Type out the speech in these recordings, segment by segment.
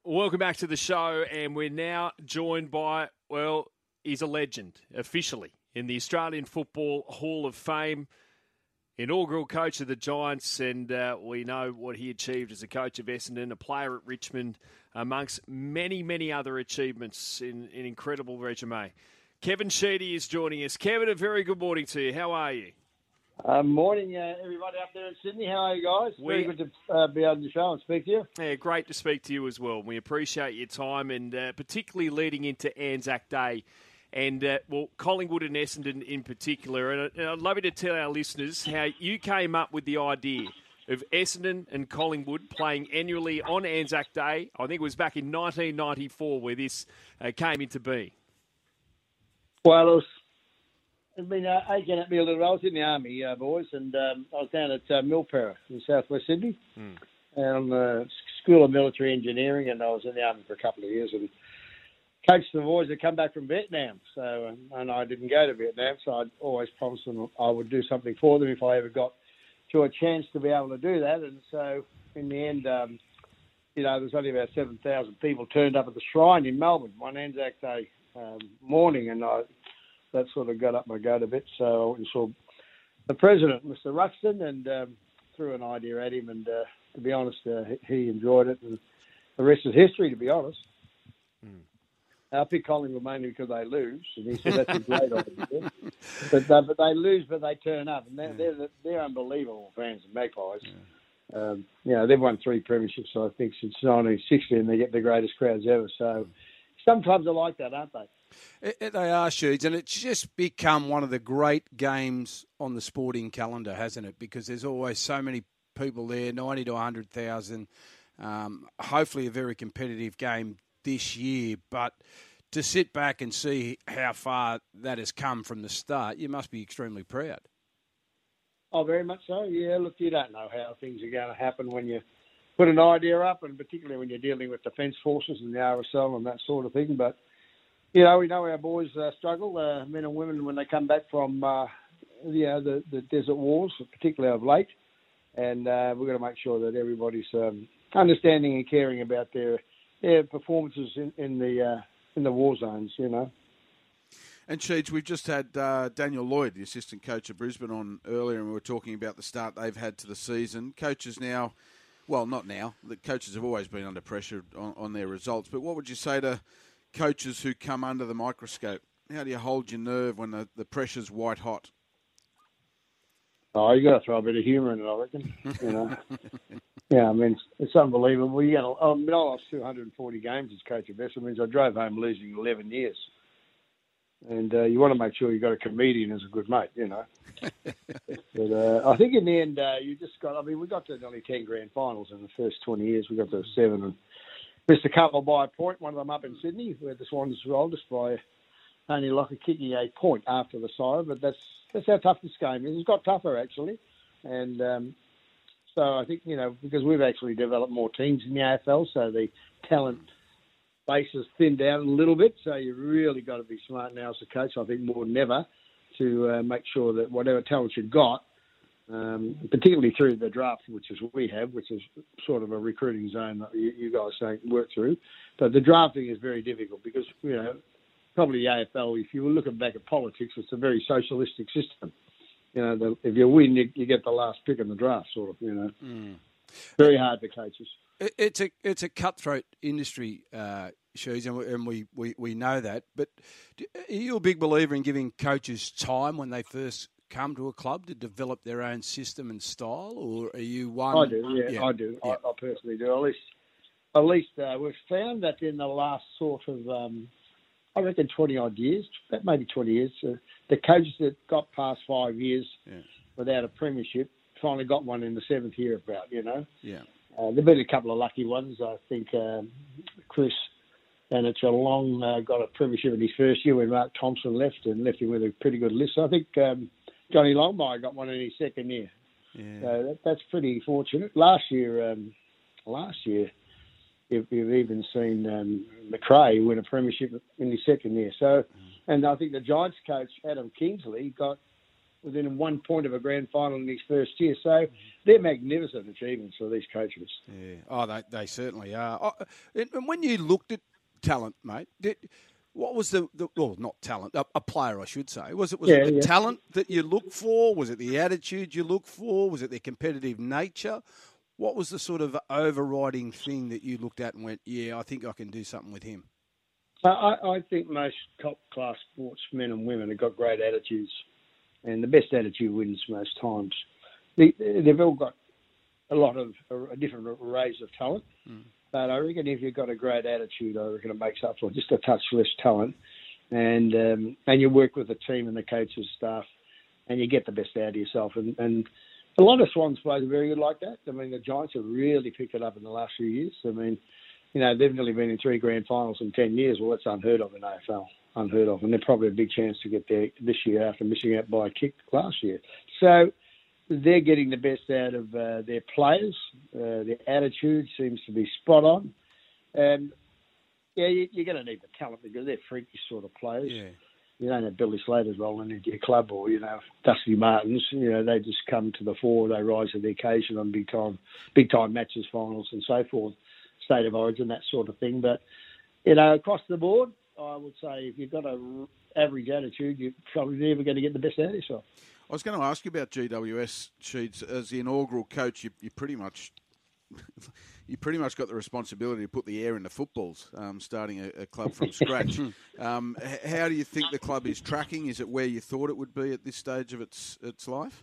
Welcome back to the show, and we're now joined by, well, he's a legend, officially, in the Australian Football Hall of Fame, inaugural coach of the Giants, and we know what he achieved as a coach of Essendon, a player at Richmond, amongst many, many other achievements in an incredible resume. Kevin Sheedy is joining us. Kevin, a very good morning to you. How are you? Morning, everybody up there in Sydney. How are you guys? Very good to be on the show and speak to you. Yeah, great to speak to you as well. We appreciate your time, and particularly leading into Anzac Day. And, Collingwood and Essendon in particular. And I'd love you to tell our listeners how you came up with the idea of Essendon and Collingwood playing annually on Anzac Day. I think it was back in 1994 where this came into being. Well, it's been aching at me a little. I was in the army, boys, and I was down at Milperra in southwest Sydney on the School of Military Engineering, and I was in the army for a couple of years and coached the boys that come back from Vietnam. So, and I didn't go to Vietnam, so I'd always promised them I would do something for them if I ever got to a chance to be able to do that. And so, in the end, there was only about 7,000 people turned up at the Shrine in Melbourne one Anzac Day morning, and that sort of got up my goat a bit. So I went and saw the president, Mr. Ruxton, and threw an idea at him. And to be honest, he enjoyed it. And the rest is history, to be honest. I picked Collingwood mainly because they lose. And he said, that's a great idea. But they lose, but they turn up. And they're unbelievable fans of Magpies. They've won 3 premierships, I think, since 1960, and they get the greatest crowds ever. So sometimes they're like that, aren't they? They are, Sheeds, and it's just become one of the great games on the sporting calendar, hasn't it? Because there's always so many people there, 90 to 100,000. Hopefully a very competitive game this year, but to sit back and see how far that has come from the start, you must be extremely proud. Oh, very much so. Yeah, look, you don't know how things are going to happen when you put an idea up, and particularly when you're dealing with Defence Forces and the RSL and that sort of thing, but we know our boys struggle, men and women, when they come back from the desert wars, particularly of late. And we've got to make sure that everybody's understanding and caring about their performances in the war zones, And Sheeds, we've just had Daniel Lloyd, the assistant coach of Brisbane, on earlier, and we were talking about the start they've had to the season. Coaches now, well, not now, the coaches have always been under pressure on their results, but what would you say to coaches who come under the microscope? How do you hold your nerve when the pressure's white hot? Oh, you got to throw a bit of humour in it, I reckon. Yeah, I mean, it's unbelievable. I lost 240 games as coach of Essendon. Means I drove home losing 11 years. And you want to make sure you got a comedian as a good mate, But I think in the end, you just got. We got to nearly 10 grand finals in the first 20 years. We got to 7 and missed a couple by a point, one of them up in Sydney, where the Swans rolled us by only Locker kicking a point after the side. But that's how tough this game is. It's got tougher, actually. And so I think, because we've actually developed more teams in the AFL, so the talent base has thinned out a little bit. So you really got to be smart now as a coach, I think, more than ever, to make sure that whatever talent you've got, particularly through the draft, which is what we have, which is sort of a recruiting zone that you guys don't work through. But the drafting is very difficult because, probably the AFL, if you were looking back at politics, it's a very socialistic system. If you win, you get the last pick in the draft, sort of, Very hard for coaches. It's a cutthroat industry, Sheeds, and we know that. But are you a big believer in giving coaches time when they first come to a club to develop their own system and style, or are you one? I do, yeah. I do. Yeah. I personally do. At least we've found that in the last sort of, I reckon 20-odd years, maybe 20 years, the coaches that got past 5 years without a premiership finally got one in the 7th year about, Yeah. There've been a couple of lucky ones. I think Chris and it's a long got a premiership in his first year when Mark Thompson left and left him with a pretty good list. I think Johnny Longmire got one in his second year. Yeah. So that's pretty fortunate. Last year, you've even seen McRae win a premiership in his second year. So, and I think the Giants coach Adam Kingsley got within 1 point of a grand final in his first year. So they're magnificent achievements for these coaches. Yeah. Oh, they certainly are. Oh, and when you looked at talent, mate, what was well, not talent, a player, I should say. Was it the talent that you looked for? Was it the attitude you looked for? Was it their competitive nature? What was the sort of overriding thing that you looked at and went, yeah, I think I can do something with him? I think most top-class sportsmen and women have got great attitudes, and the best attitude wins most times. They've all got a lot of different arrays of talent, but I reckon if you've got a great attitude, I reckon it makes up for just a touch less talent, and you work with the team and the coaches, staff, and you get the best out of yourself. And a lot of Swans players are very good like that. I mean, the Giants have really picked it up in the last few years. I mean, you know, they've nearly been in 3 grand finals in 10 years. Well, that's unheard of in AFL. Unheard of. And they're probably a big chance to get there this year after missing out by a kick last year. So they're getting the best out of their players. Their attitude seems to be spot on. And, yeah, you're going to need the talent because they're freaky sort of players. Yeah. You don't have Billy Slaters rolling into your club or, you know, Dusty Martins. You know, they just come to the fore. They rise to the occasion on big time matches, finals and so forth. State of origin, that sort of thing. But, you know, across the board, I would say if you've got an average attitude, you're probably never going to get the best out of yourself. I was going to ask you about GWS, Sheeds. As the inaugural coach, you pretty much got the responsibility to put the air into footballs, starting a club from scratch. How do you think the club is tracking? Is it where you thought it would be at this stage of its life?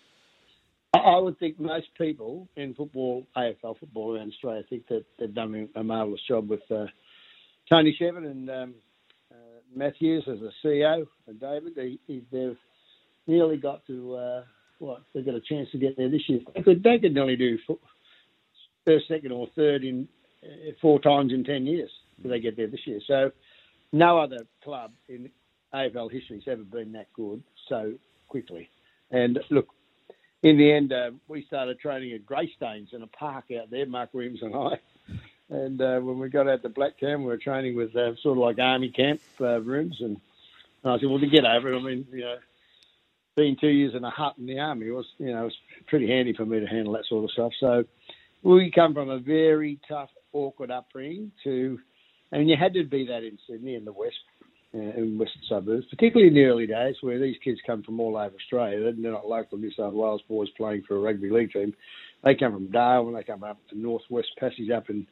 I would think most people in football, AFL football around Australia, think that they've done a marvellous job with Tony Shevin and Matthews as a CEO, and David. They've nearly got to, they've got a chance to get there this year. They could nearly do first, second or third in 4 times in 10 years if they get there this year. So no other club in AFL history has ever been that good so quickly. And look, in the end, we started training at Greystanes in a park out there, Mark Williams and I. And when we got out to Blacktown, we were training with sort of like army camp rooms. And I said, well, to get over it, I mean, you know, being 2 years in a hut in the army was pretty handy for me to handle that sort of stuff. So we come from a very tough, awkward upbringing and you had to be that in Sydney in the West, in western suburbs, particularly in the early days where these kids come from all over Australia. They're not local New South Wales boys playing for a rugby league team. They come from Darwin, they come up the Northwest Passage up in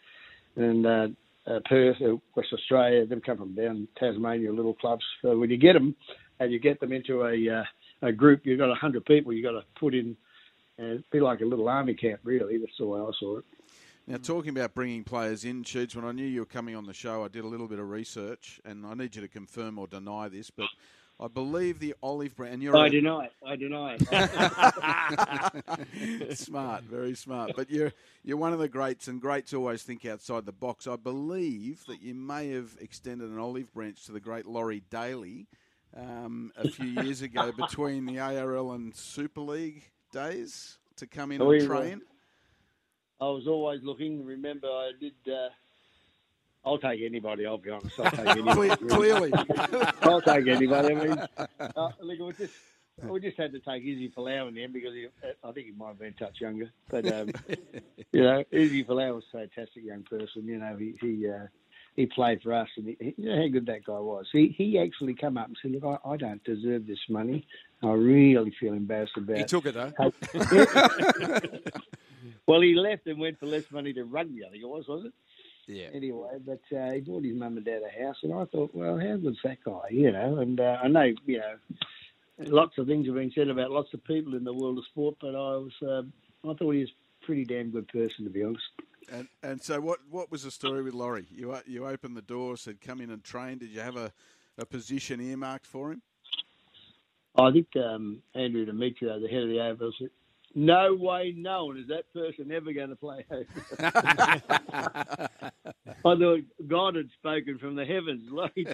Perth, West Australia. They come from down Tasmania, little clubs. So when you get them and you get them into a group, you've got 100 people you've got to put in and be like a little army camp, really. That's the way I saw it. Now, talking about bringing players in, Sheeds, when I knew you were coming on the show, I did a little bit of research, and I need you to confirm or deny this, but I believe the olive branch... I deny it. Smart, very smart. But you're one of the greats, and greats always think outside the box. I believe that you may have extended an olive branch to the great Laurie Daly a few years ago between the ARL and Super League days to come in and train. I was always looking. Remember, I did... I'll take anybody, I'll be honest. I'll take anybody. Clearly. I'll take anybody. I mean, look, we just had to take Izzy Folau in the end because I think he might have been a touch younger. But, you know, Izzy Folau was a fantastic young person. You know, he played for us, and you know how good that guy was. He actually come up and said, look, I don't deserve this money. I really feel embarrassed about it. He took it, though. Well, he left and went for less money to rugby, I think it was it? Yeah. Anyway, but he bought his mum and dad a house, and I thought, well, how good's that guy, you know? And I know, you know, lots of things have been said about lots of people in the world of sport, but I thought he was a pretty damn good person, to be honest. And so what was the story with Laurie? You opened the door, said come in and train. Did you have a position earmarked for him? I think Andrew Demetrio, the head of the AFL, said, no way known is that person ever going to play AFL. I thought God had spoken from the heavens.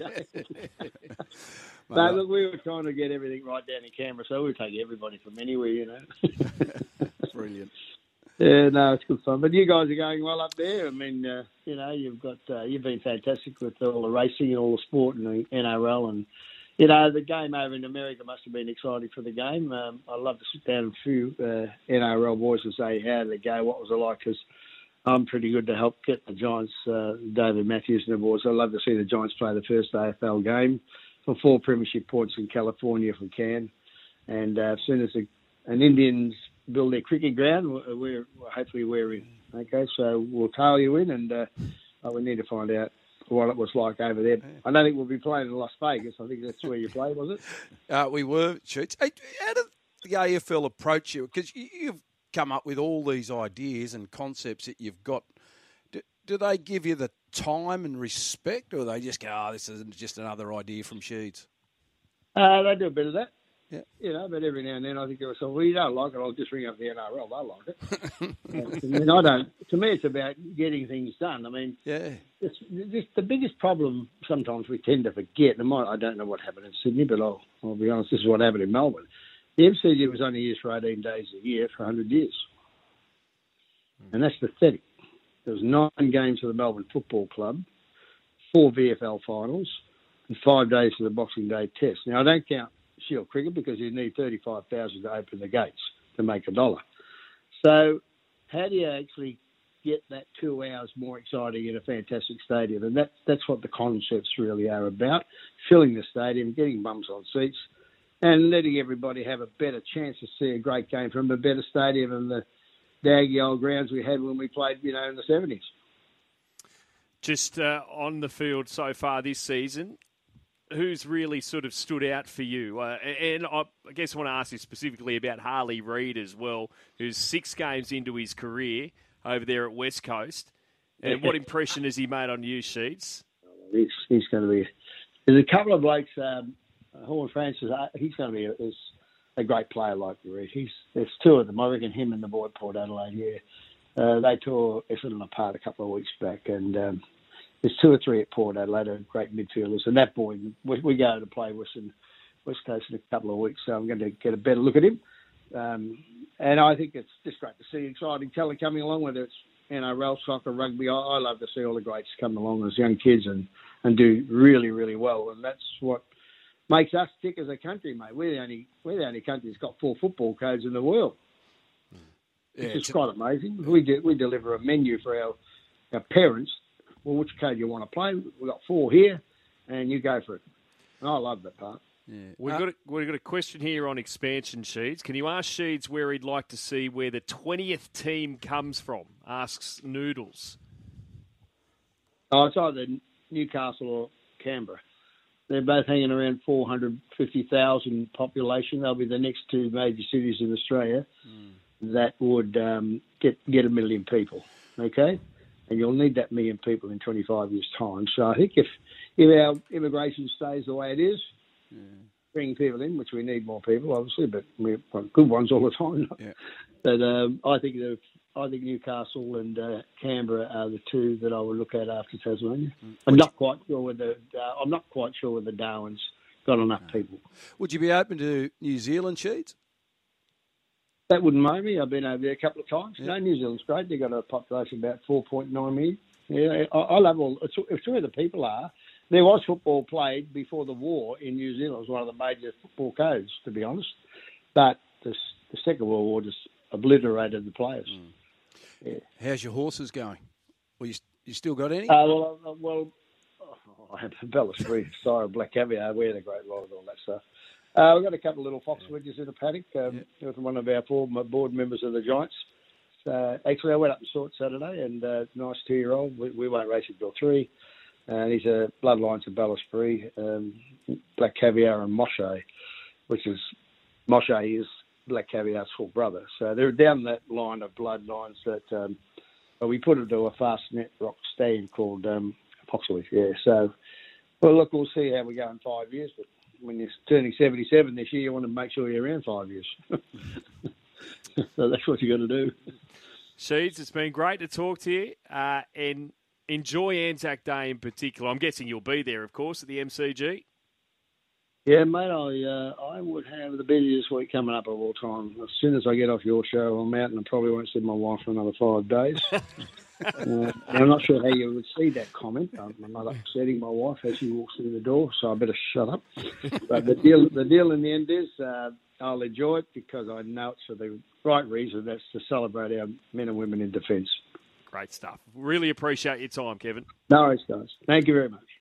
But look, we were trying to get everything right down in Canberra, so we'd take everybody from anywhere, you know. Brilliant. Yeah, no, it's good fun. But you guys are going well up there. I mean, you know, you've been fantastic with all the racing and all the sport and the NRL and, The game over in America must have been exciting for the game. I love to sit down with a few NRL boys and say, how did it go? What was it like? Because I'm pretty good to help get the Giants, David Matthews and the boys. I love to see the Giants play the first AFL game for 4 premiership points in California if we can. And as soon as an Indians build their cricket ground, hopefully we're in. Okay, so we'll tail you in, and we need to find out what it was like over there. I don't think we'll be playing in Las Vegas. I think that's where you played, was it? We were, Shoots. Hey, how did the AFL approach you? Because you've come up with all these ideas and concepts that you've got. Do they give you the time and respect, or they just go, this is just another idea from Sheeds? They do a bit of that. Yeah. But every now and then I think to myself, well, you don't like it, I'll just ring up the NRL. They like it. I don't. To me, it's about getting things done. I mean, it's the biggest problem sometimes we tend to forget. And I don't know what happened in Sydney, but I'll be honest, this is what happened in Melbourne. The MCG was only used for 18 days a year for 100 years. And that's pathetic. There was 9 games for the Melbourne Football Club, 4 VFL finals, and 5 days for the Boxing Day Test. Now, I don't count Shield cricket because you need 35,000 to open the gates to make $1. So how do you actually get that 2 hours more exciting in a fantastic stadium? And that's what the concepts really are about, filling the stadium, getting bums on seats, and letting everybody have a better chance to see a great game from a better stadium than the daggy old grounds we had when we played, in the 70s. Just on the field so far this season, who's really sort of stood out for you? And I guess I want to ask you specifically about Harley Reid as well, who's 6 games into his career over there at West Coast. And what impression has he made on you, Sheeds? He's going to be... There's a couple of blokes, Horn Francis, he's going to be a great player like Reid. There's 2 of them. I reckon him and the boy at Port Adelaide, they tore Essendon apart a couple of weeks back, and there's 2 or 3 at Port Adelaide are great midfielders. And that boy, we go to play West Coast in a couple of weeks, so I'm going to get a better look at him. And I think it's just great to see exciting talent coming along, whether it's NRL, soccer, rugby. I love to see all the greats come along as young kids and do really, really well. And that's what makes us tick as a country, mate. We're the only country that's got 4 football codes in the world. It's quite amazing. We deliver a menu for our parents. Well, which code you want to play? We've got 4 here, and you go for it. And I love that part. Yeah. We've got a question here on expansion, Sheeds. Can you ask Sheeds where he'd like to see where the 20th team comes from? Asks Noodles. Oh, it's either Newcastle or Canberra. They're both hanging around 450,000 population. They'll be the next 2 major cities in Australia that would get 1 million people. Okay? And you'll need that 1 million people in 25 years' time. So I think if our immigration stays the way it is, bring people in, which we need more people, obviously, but we've got good ones all the time. Yeah. But I think Newcastle and Canberra are the 2 that I would look at after Tasmania. I'm not quite sure whether the Darwin's got enough people. Would you be open to New Zealand, Sheeds? That wouldn't mind me. I've been over there a couple of times. Yeah. New Zealand's great. They've got a population of about 4.9 million. Yeah, I love all. It's where the people are. There was football played before the war in New Zealand. It was one of the major football codes, to be honest. But the Second World War just obliterated the players. Yeah. How's your horses going? Well, you still got any? I have Bella Spree, Sire Black Caviar. We're the great ride and all that stuff. We've got a couple of little fox wedges in the paddock with one of our 4 board members of the Giants. So actually, I went up and saw it Saturday, and nice 2-year-old. We won't race it till 3. And he's a bloodlines of Bella Spree, Black Caviar and Moshe, which is Moshe is Black Caviar's full brother. So they're down that line of bloodlines that we put it to a fast net rock stand called Poxley. Yeah. So, well, look, we'll see how we go in 5 years. But when you're turning 77 this year, you want to make sure you're around 5 years. So that's what you got to do. Sheeds, it's been great to talk to you, and enjoy Anzac Day in particular. I'm guessing you'll be there, of course, at the MCG. Yeah, mate, I would have the busiest week coming up of all time. As soon as I get off your show, I'm out and I probably won't see my wife for another 5 days. I'm not sure how you would see that comment. I'm not upsetting my wife as she walks through the door, so I better shut up. But the deal in the end is I'll enjoy it because I know it's for the right reason. That's to celebrate our men and women in defence. Great stuff. Really appreciate your time, Kevin. No worries, guys. Thank you very much.